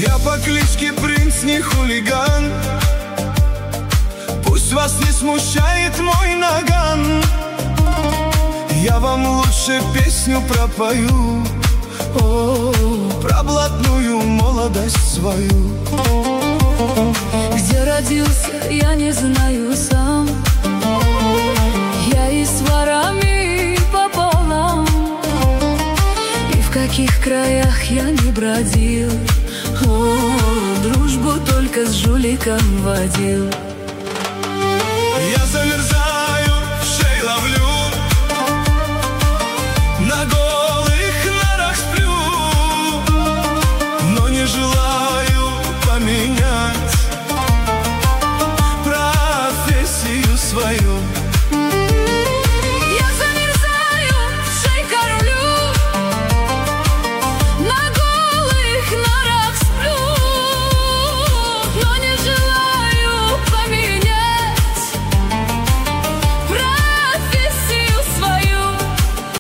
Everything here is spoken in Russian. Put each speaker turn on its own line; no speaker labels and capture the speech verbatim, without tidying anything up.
Я по кличке Принц, не хулиган. Пусть вас не смущает мой наган. Я вам лучше песню пропою, о, про блатную молодость свою.
Где родился, я не знаю сам. Я и с ворами пополам, и в каких краях я не бродил, о, дружбу только с жуликом водил.